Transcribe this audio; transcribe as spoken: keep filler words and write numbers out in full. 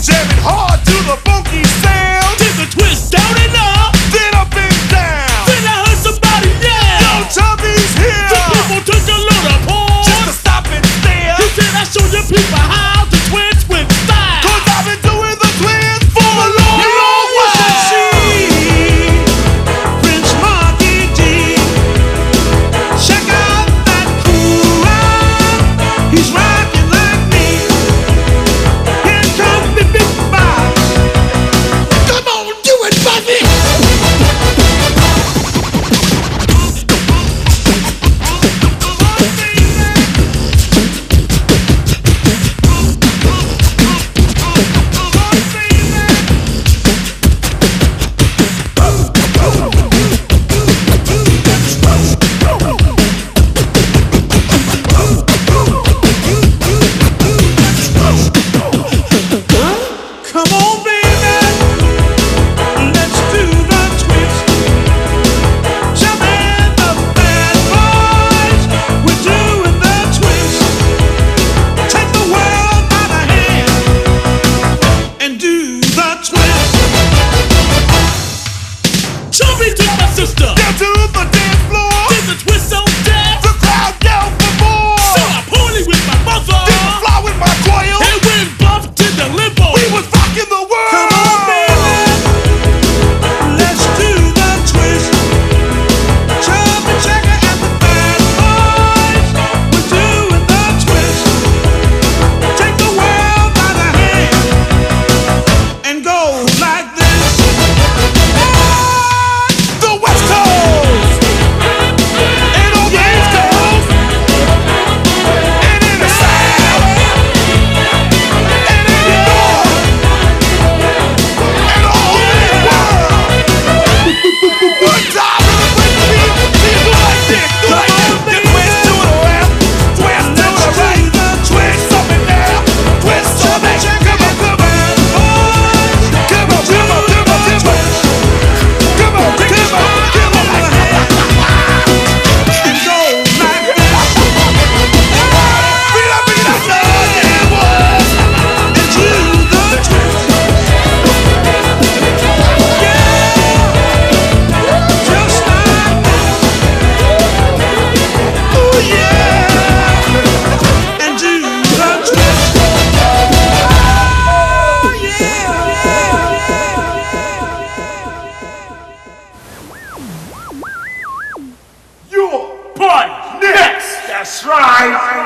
jamming hard to the funky sound. Take a twist down and up, Then up and down. then I heard somebody yell. Yo, Chubby's here. The people took a load of pause. Just to stop and stare. He said I show you people how to twist with style. Cause I've been doing the twins for a long, You know long what? while. Prince Marky G. Check out that cool ride. He's rocking like me. Here comes the big boss. Come on, do it, Buffy. Come on, baby, let's do the twist. Jumping the bad boys, we're doing the twist. Take the world by the hand and do the twist. Chubby took my sister. Down to the dance floor, Did the twist so dead. the crowd yelled for more. So I party with my mother. Did the fly with my coil? And when Buff did the limbo. We was rocking the world. Come on, baby, let's do the twist. Chubby Checker and the bad boys, we're doing the twist. Take the world by the hand and go like this. The West Coast and on the East Coast and in the South and in the North and all over the world. One time in the place to be, do like this, do like this. You twist to the left, twist to the right, twist up and down, twist to the back. Come on, come on, come on, come on, come on, come on. Come on, come on, come on, and go like this. Beat up, beat up, yeah, boys, and do the twist. Just like that. Ooh, yeah. And do the twist. Oh, yeah. Your party next. That's right.